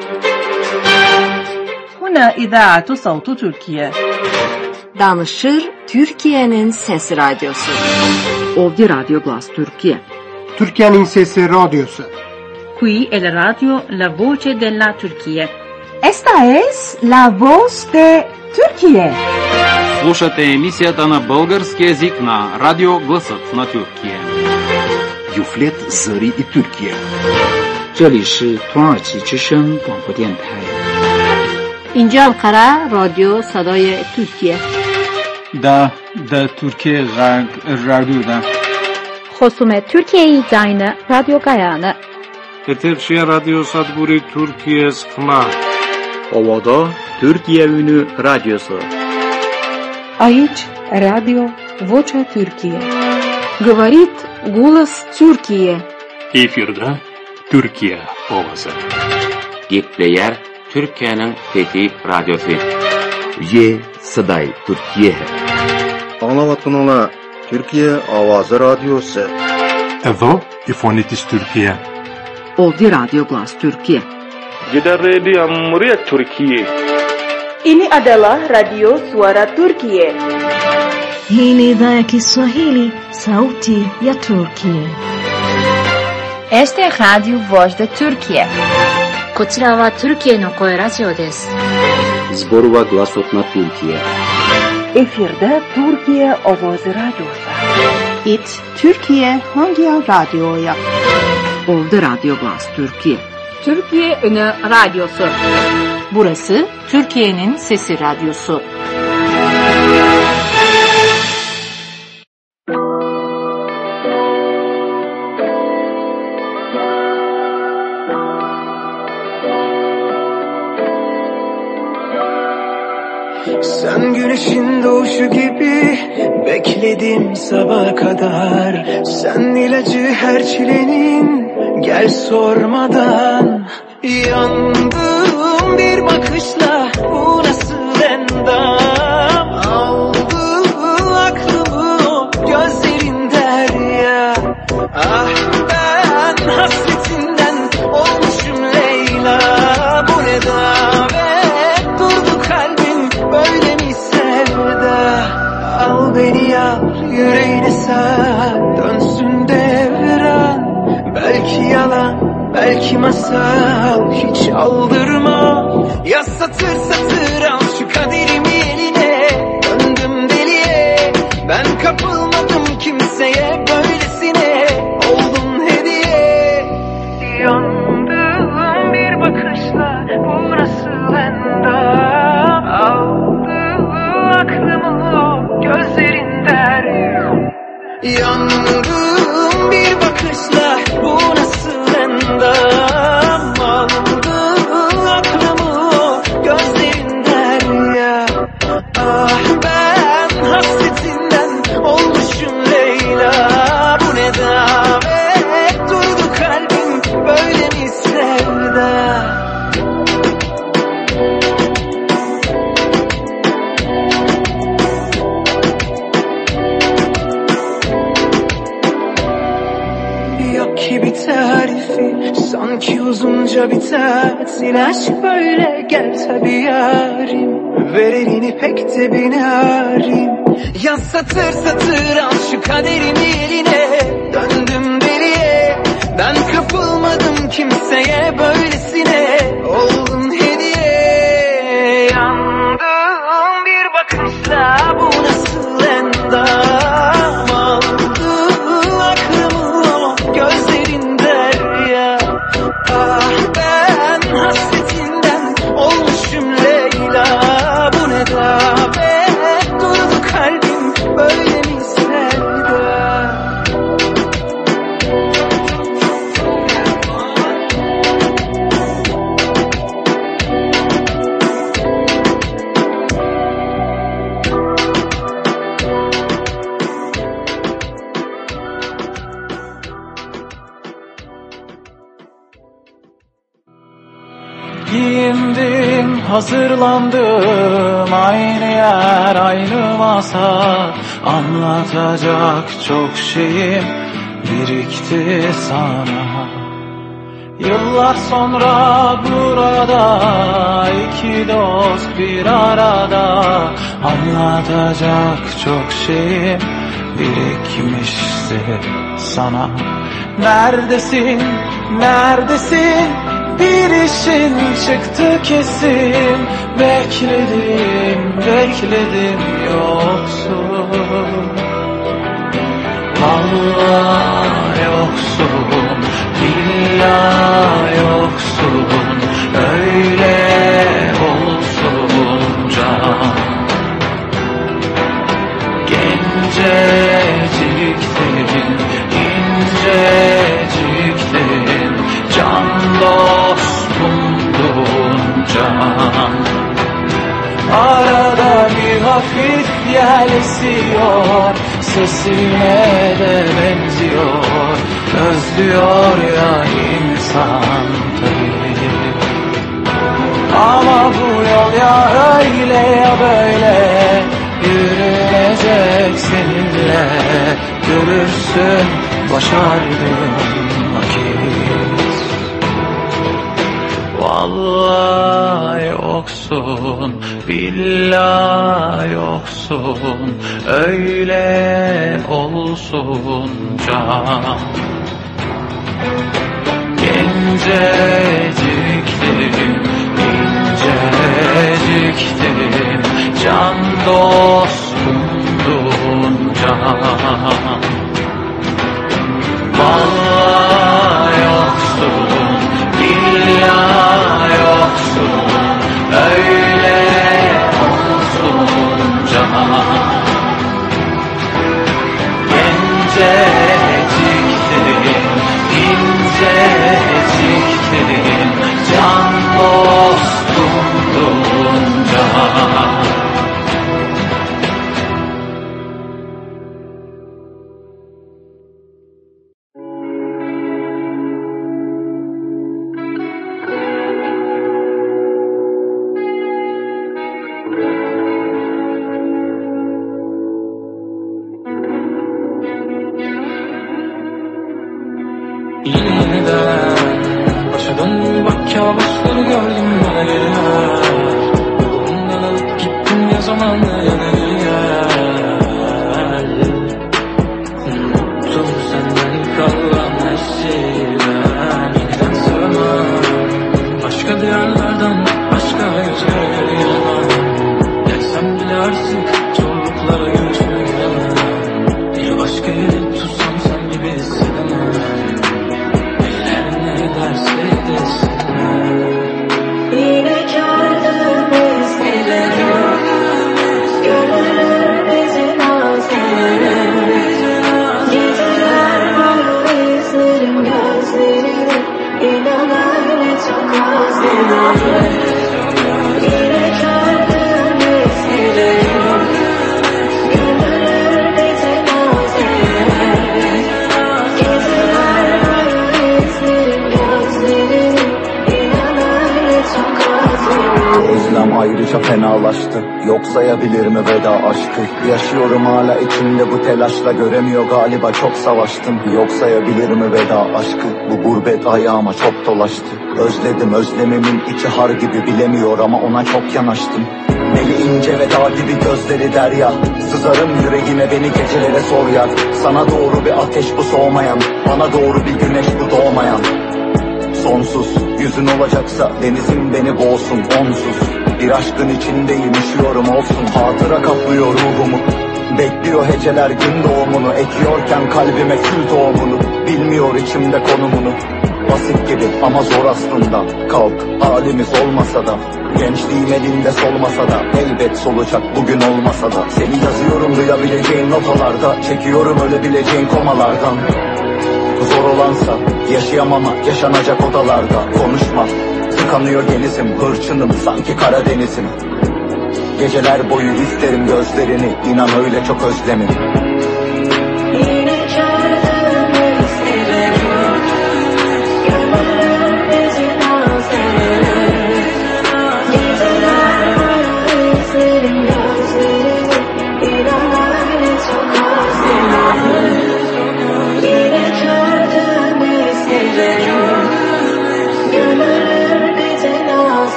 هنا إذاعة صوت تركيا. Danışır Türkiye'nin Sesi Radyosu. Ovdje Radio Glas Türkiye. Türkiye'nin Sesi Radyosu. Qui è la radio La Voce della Turchia. Esta es la voz de Turquía. Слушате емисията на български език на Радио Гласът на Тюркия. Юфлет Зари и Türkiye. 这里是土耳其之声广播电台。 اینجا انقره رادیو صدای ترکیه. دا دا ترکیه غرگ رادیو. خصوم ترکیه زاین رادیو گایانه. Eterşehir Radyo Sadburi Türkiye Skma. Ovada Türkiye Ünü Radyosu. Aici Radio Vocea Türkiye. Говорит голос Türkiye. Efirde Türkiye ovası. Gepleyer Türkiye'nin Fethi Radyosu. Ye Saday Türkiye. Anlavatkanlar Türkiye Avazı Radyosu. Evo İfonitis Türkiye. Ovdje Radio Glas Türkiye. Gider Radio Muriyet Türkiye. Ini adalah Radio Suara Turkiye. Hii ni idhaa ya Kiswahili, sauti ya Turkiye. Este es Radio Voz de Turkiye. こちらはトルキエの声ラジオです。 Zborova Glasot na Türkiye. Efirde Türkiye Ovazı Radyosu. It Türkiye Hangi Radyo'ya? Ovdje Radio Glas Türkiye. Türkiye Ünü Radyosu. Burası Türkiye'nin Sesi Radyosu. Sen güneşin doğuşu gibi bekledim sabaha kadar. Sen ilacı her çilenin, gel sormadan. Yandım bir bakışla, bu nasıl endam. Aldı aklımı gözlerin derya. Ah ben hasretinden olmuşum Leyla. Bu ne davet, durdu kalbim böyle mi sevda. Al beni yar yüreğine sar, dönsün devran. Belki yalan, belki masal, hiç aldırma. Yaz satır satır al şu kaderimi eline. Döndüm deliye, ben kapılmadım kimseye, böylesine oldum hediye. Yandım bir bakışla, bu nasıl endam. Aldı aklımı gözlerin derya. Yandım bir bakışla, bu nasıl endam. Aldı aklımı gözlerin derya. Ah ben hasretinden olmuşum Leyla. Bu ne davet, durdu kalbim böyle mi sevda. Yok ki bir tarifi, sanki uzunca bir tatil. Aşk böyle, gel tabi yarim. Ver elini pek de binarim. Yaz satır satır al şu kaderimi eline. Döndüm deliye, ben kapılmadım kimseye, böylesine oldum hediye. Yandım bir bakışla, bu nasıl endam. Aldı aklımı gözlerin derya. Ah ben hasretinden olmuşum Leyla. Bu ne davet, dur Giyindim, hazırlandım, aynı yer, aynı masa. Anlatacak çok şeyim birikti sana. Yıllar sonra burada, iki dost bir arada. Anlatacak çok şeyim birikmişti sana. Neredesin, neredesin? Bir işin çıktı kesin. Bekledim, bekledim, yoksun. Vallahi yoksun, billahi yoksun. Öyle olsun can. Genceciktin, inceciktin, can dostumdun can. Arada bir hafif yel esiyor, sesine de benziyor. Özlüyor ya insan tabii. Ama bu yol ya öyle ya böyle, yürünecek seninle. Görürsün başardığın vakit. Vallahi yoksun, billahi yoksun. Öyle olsun can. Genceciktin, inceciktin, can dostumdun can. Vallahi yoksun, billahi yoksun. Öyle olsun can. Genceciktin, inceciktin, can dostumdun can. Ayrıca fenalaştı. Yok sayabilir mi veda aşkı? Yaşıyorum hala içimde bu telaşla, göremiyor galiba çok savaştım. Yok sayabilir mi veda aşkı? Bu gurbet ayağıma çok dolaştı. Özledim, özlemimin içi har gibi, bilemiyor ama ona çok yanaştım. Beli ince ve dağ gibi, gözleri derya. Sızarım yüreğime, beni gecelere sor yar. Sana doğru bir ateş bu soğumayan, bana doğru bir güneş bu doğmayan. Sonsuz yüzün olacaksa denizim beni boğsun onsuz. Bir aşkın içindeyim, üşüyorum olsun. Hatıra kaplıyor ruhumu, bekliyor heceler gün doğumunu. Ekiyorken kalbime kül tohumunu, bilmiyor içimde konumunu. Basit gibi ama zor aslında, kalk halimiz olmasa da. Gençliğim elinde solmasa da, elbet solacak bugün olmasa da. Seni yazıyorum duyabileceğin notalarda, çekiyorum ölebileceğin komalardan. Zor olansa yaşayamam, yaşanacak odalarda. Konuşma, tıkanıyor denizim, hırçınım sanki Karadeniz'im. Geceler boyu isterim gözlerini, inan öyle çok özlemim.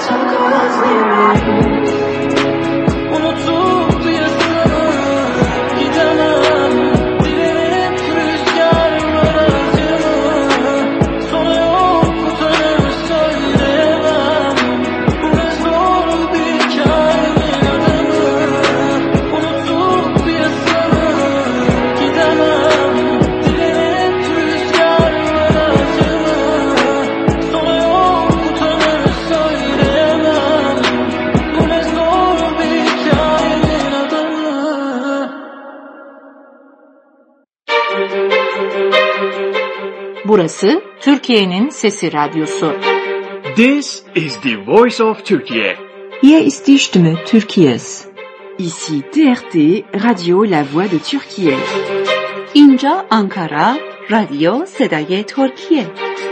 çok özledim. Unutup yasını gidemem. Dilerim rüzgarlar acımı. Sonu yok utanır söyleyemem. Bu ne zor bir hikayenin adamı. Unutup yasını gidemem. Dilerim rüzgarlar acımı. Sonu yok utanır söyleyemem. Bu ne zor bir hikayenin adamı. Burası Türkiye'nin Sesi Radyosu. This is the voice of Turkey. Hier ist die Stimme Türkiye's. Ici T R T, Radio La Voix de Türkiye. اینجا آنکارا، رادیو صدای ترکیه.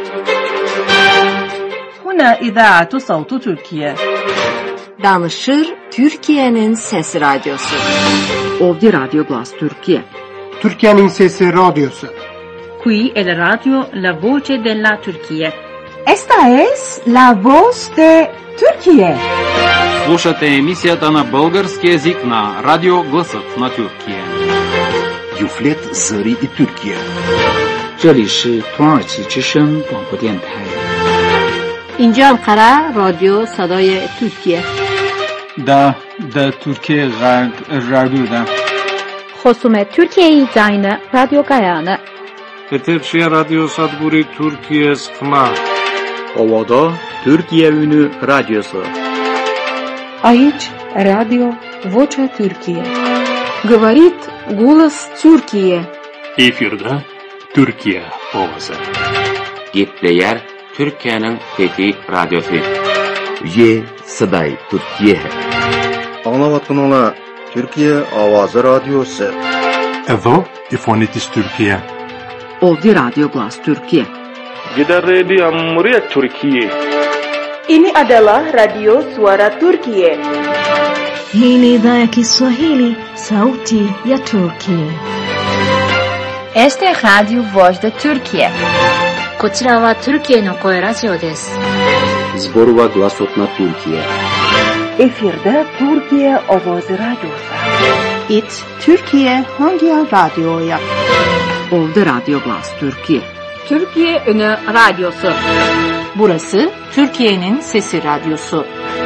هنا إذاعة صوت تركيا. Danışır Türkiye'nin Sesi Radyosu. Ovdje Radio Glas Türkiye. Türkiye'nin Sesi Radyosu. Qui è la radio La Voce della Turchia. Esta es la voz de Turquía. Слушате емисията на български език на Радио Гласът на Тюркия. Юфлет Зări и Türkiye. 这里是土耳其之声广播电台。 اینجا انقره رادیو صدای ترکیه. دا دا Türkiye Radyo'da. خصوم ترکیه زاین رادیو گایانه. Eterşehir Radyo Sadburi Türkiye Skma. Ovada Türkiye Ünü Radyosu. Aici Radio Vocea Türkiye. Говорит голос Türkiye. Efirde Türkiye Ovası. Gepleyer Türkiye'nin Fethi Radyosu. Ye Saday Türkiye. Anlavatkanlar Türkiye Avazı Radyosu. Evo İfonitis Türkiye. Ovdje Radio Glas Türkiye. Gider Radio Cumhuriyet Türkiye. Ini adalah Radio Suara Turkiye. Hii ni idhaa ya Kiswahili, sauti ya Turkiye. Este Radio Voz de Türkiye. こちらはトルキエの声ラジオです。 Zborova Glasot na Türkiye. Efirde Türkiye Ovası Radyosu. It Türkiye Hangi Radyo'ya? Ovdje Radio Glas Türkiye. Türkiye Ünü Radyosu. Burası Türkiye'nin Sesi Radyosu.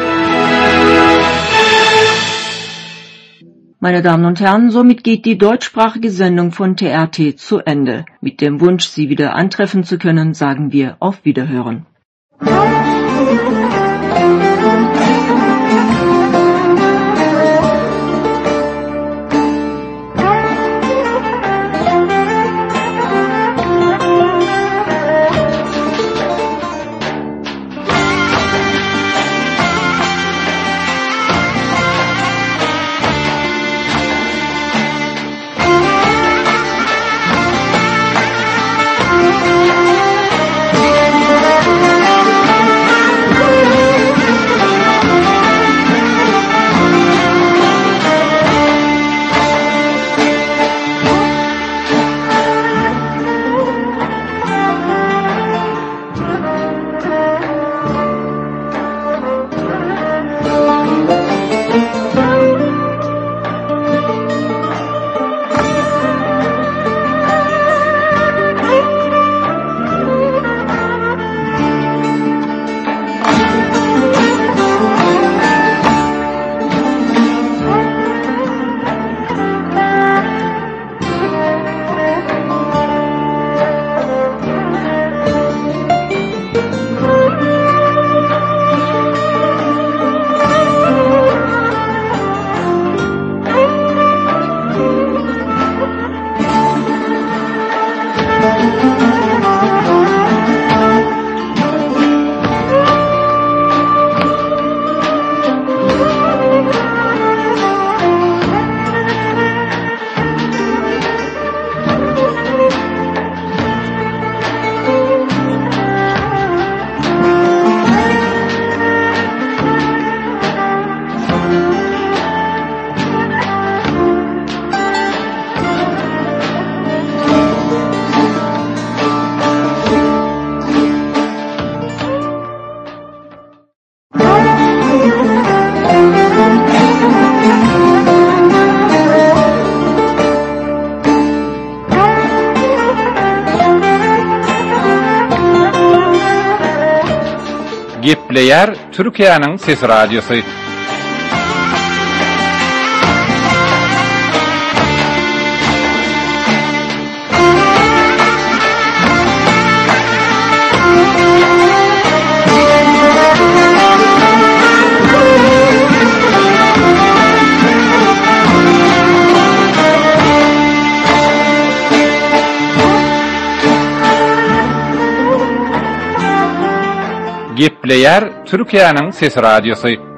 Meine Damen und Herren, somit geht die deutschsprachige Sendung von T R T zu Ende. Mit dem Wunsch, Sie wieder antreffen zu können, sagen wir auf Wiederhören. Gepleyer Türkiye'nin Ses Radyosu. Gepleyer Türkiye'nin Ses Radyosu.